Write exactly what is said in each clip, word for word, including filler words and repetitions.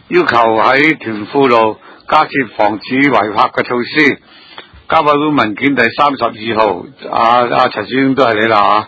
要求喺屯富路加設防止違泊嘅措施。交委會文件第三十二號，阿阿陳小英都係你啦嚇。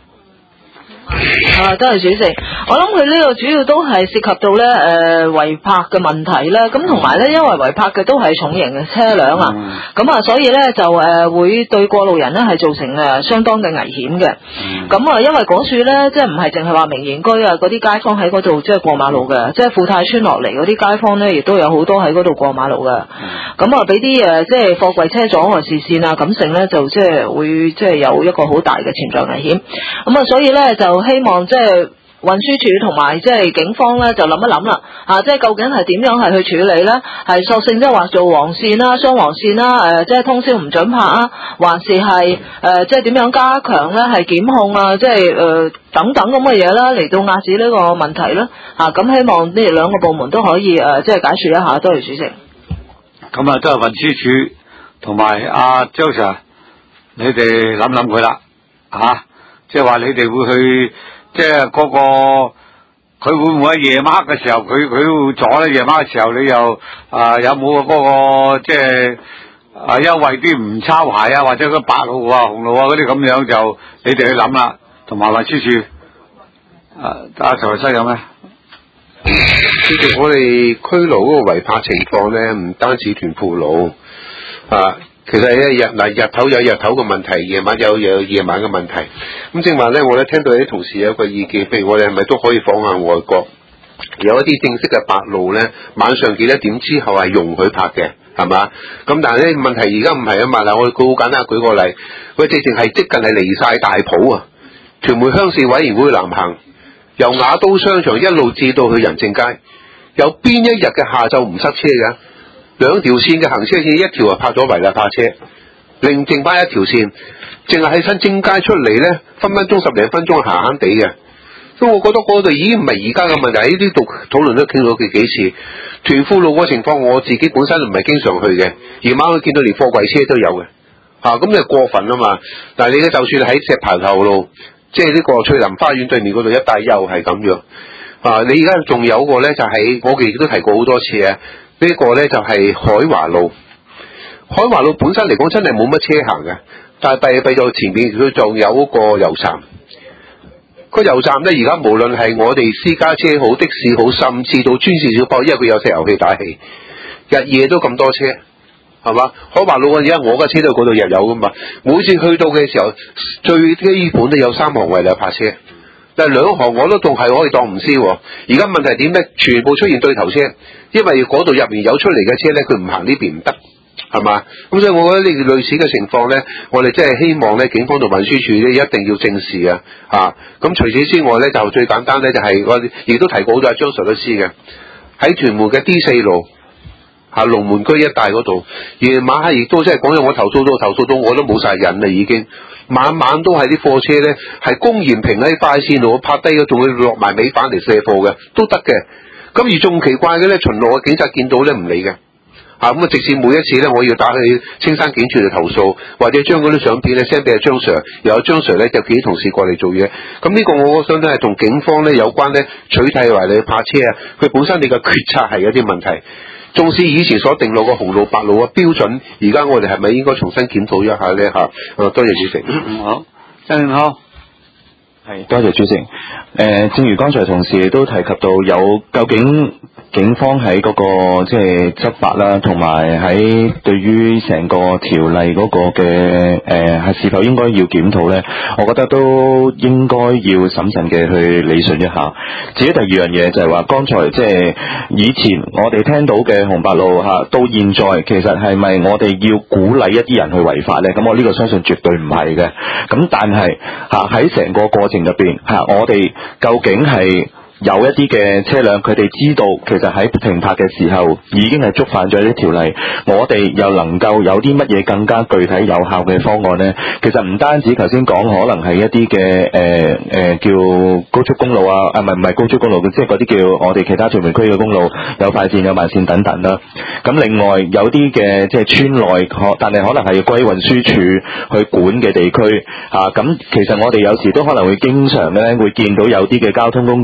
啊，多謝主席。我諗佢呢個主要都係涉及到咧誒違泊嘅問題啦。咁同埋咧，因為違泊嘅都係重型嘅車輛啊，咁、嗯、啊，所以咧就誒、呃、會對過路人咧係造成誒相當嘅危險嘅。咁、嗯、啊，因為嗰處咧即係唔係淨係話明賢居啊嗰啲街坊喺嗰度即係過馬路嘅，即係富泰村落嚟嗰啲街坊咧，亦都有好多喺嗰度過馬路嘅。咁、嗯、啊，俾啲誒即係貨櫃車阻礙視線啊，咁成咧就即係會即係有一個好大嘅潛在危險。咁啊，所以咧就希望即係運輸署同埋即係警方咧就諗一諗啦，啊，即係究竟係點樣係去處理咧？係索性即係話做黃線啦、雙黃線啦，誒、呃，即係通宵唔准泊啊，還是係誒、呃，即係點樣加強咧？係檢控啊，即係誒、呃、等等咁嘅嘢啦，嚟到遏止呢個問題啦。啊，咁希望呢兩個部門都可以誒、呃，即係解説一下。多謝主席。 咁啊，都係運輸署同埋阿張 Sir，你哋諗諗佢啦，嚇，即係話你哋會去。即係嗰、那個，佢會唔會喺夜晚黑嘅時候，佢佢會阻咧？夜晚嘅時候，你又啊、呃、有冇嗰、那個即係啊優惠啲唔抄牌啊，或者個白路啊、紅路啊嗰啲咁樣就你哋去諗啦。同埋運輸署，啊阿陳生有咩？ 主席，我哋區路嗰個違泊情況咧，唔單止屯富路啊。其實咧日嗱日頭有日頭嘅問題，夜晚有有夜晚嘅問題。咁正話咧，我咧聽到啲同事有一個意見，譬如我哋係咪都可以仿下外國，有一啲正式嘅白路咧，晚上幾多點之後係容許泊嘅，係嘛？咁但係咧問題而家唔係啊嘛。嗱，我好簡單舉個例，佢直情係接近係離晒大埔啊！屯門鄉事委員會南行，由雅都商場一路至到去仁政街，有邊一日嘅下晝唔塞車嘅？兩條線嘅行車線，一條啊泊咗違例泊車，另剩翻一條線，淨係喺新正街出嚟咧，分分鐘十零分鐘閒閒地嘅。所以我覺得嗰度已經唔係而家嘅問題，喺呢度討論都傾咗幾幾次。屯富路嗰個情況，我自己本身唔係經常去嘅，夜晚去見到連貨櫃車都有嘅，嚇咁就過分啊嘛！但係你咧，就算喺石排頭路，即係呢個翠林花園對面嗰度一帶又係咁樣。啊，你而家仲有個咧，就係、是、我哋都提過好多次啊。呢個呢就係海華路，海華路本身嚟講真係冇乜車行嘅，但係弊弊到前面佢仲有個油站，個油站呢，而家無論係我哋私家車好、的士好，甚至到專線小巴，因為佢有石油氣打氣，日夜都咁多車，係嘛？海華路而家我嘅車都嗰度日有噶嘛，每次去到嘅時候，最基本都有三行違例泊車。但係兩行我都仲係可以當唔知喎，而家問題點咧？全部出現對頭車，因為嗰度入面有出嚟嘅車咧，佢唔行呢邊唔得，係嘛？咁所以我覺得呢類似嘅情況咧，我哋真係希望咧，警方同運輸署咧一定要正視啊！嚇，咁除此之外咧，就最簡單咧，就係、是、我亦都提過好多阿張 Sir 都知嘅，喺屯門嘅 D 四路嚇龍門居一帶嗰度，夜晚黑亦都真係講咗，我投訴到投訴到我都冇晒癮啦已經。晚晚都係啲貨車咧，係公然停喺快線度泊低嘅，仲會落埋尾板嚟卸貨嘅，都得嘅。咁而仲奇怪嘅咧，巡邏嘅警察見到咧唔理嘅，啊咁啊，直至每一次咧，我要打去青山警署嚟投訴，或者將嗰啲相片咧 send 俾阿張 Sir， 又有張 Sir 咧就叫啲同事過嚟做嘢。咁呢個我想咧係同警方咧有關咧取締違例泊車啊，佢本身你嘅決策係有啲問題。縱使以前所定落個紅路白路嘅標準，而家我哋係咪應該重新檢討一下咧？嚇、啊，多謝主席。 嗯、好，真好。 係，多謝主席。誒、呃，正如剛才同事都提及到有，有究竟警方喺嗰、那個即係執法啦，同埋喺對於成個條例嗰個嘅誒係是否應該要檢討咧？我覺得都應該要審慎嘅去理順一下。至於第二樣嘢就係話，剛才即係以前我哋聽到嘅紅白路嚇、啊，到現在其實係咪我哋要鼓勵一啲人去違法咧？咁我呢個相信絕對唔係嘅。咁但係嚇喺成個過程入邊嚇，我哋究竟係有一啲嘅車輛，佢哋知道其實喺停泊嘅時候已經係觸犯咗呢條例，我哋又能夠有啲乜嘢更加具體有效嘅方案呢？其實唔單止頭先講可能係一啲嘅誒誒叫高速公路啊，啊唔係唔係高速公路，即係嗰啲叫我哋其他屯門區嘅公路，有快線有慢線等等啦。咁另外有啲嘅即係村內可，但係可能係要歸運輸署去管嘅地區嚇。咁、啊、其實我哋有時都可能會經常咧會見到有啲嘅交通工具咧。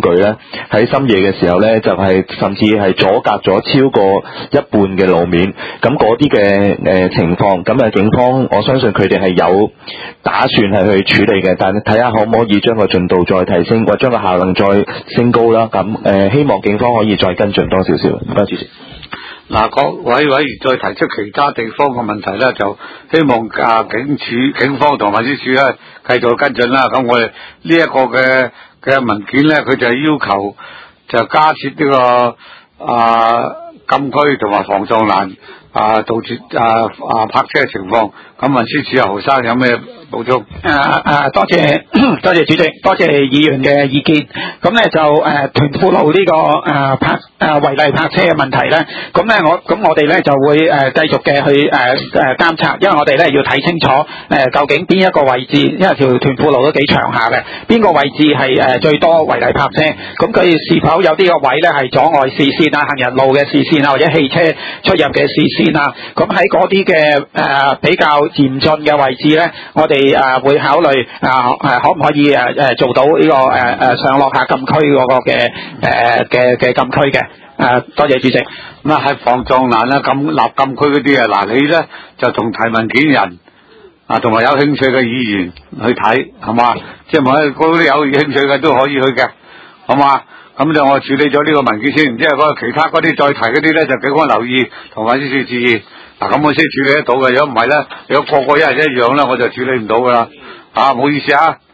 喺深夜嘅時候咧，就係、是、甚至係阻隔咗超過一半嘅路面。咁嗰啲嘅誒情況，咁啊警方我相信佢哋係有打算係去處理嘅，但係睇下可唔可以將個進度再提升，或者將個效能再升高啦。咁誒、呃、希望警方可以再跟進多少少。唔該主席。 嗱，各位委員再提出其他地方嘅問題咧，就希望啊警署、警方同運輸署咧繼續跟進啦。咁我哋呢一個嘅嘅文件咧，佢就係要求就加設呢、這個啊禁區同埋防撞欄啊，杜絕啊啊泊車嘅情況。咁運輸署啊，何生有咩補充？ 啊啊，多謝多謝主席，多謝議員嘅意見。咁咧就誒、呃、屯富路呢、這個誒、呃、泊誒違例泊車嘅問題咧，咁咧我咁我哋咧就會誒、呃、繼續嘅去誒誒監察，因為我哋咧要睇清楚誒、呃、究竟邊一個位置，因為條屯富路都幾長下嘅，邊個位置係誒、呃、最多違例泊車，咁佢是否有啲個位咧係阻礙視線啊、行人路嘅視線啊，或者汽車出入嘅視線啊，咁喺嗰啲嘅誒比較嚴峻嘅位置咧，我哋誒、呃、會考慮啊誒可唔可以誒誒、呃、做到呢、這個誒誒、呃、上落下禁區嗰個嘅誒嘅嘅禁區嘅。誒、呃、多謝主席。 咁啊喺防撞欄啦、禁立禁區嗰啲啊，嗱你咧就同提文件人啊，同埋有興趣嘅議員去睇，係嘛？即係冇嗰啲有興趣嘅都可以去嘅，好嘛？咁就我處理咗呢個文件先，即係嗰個其他嗰啲再提嗰啲咧，就警方留意同運輸署注意。嗱咁我先處理得到嘅，如果唔係咧，如果個個一人一樣咧，我就處理唔到噶啦。啊，唔好意思啊。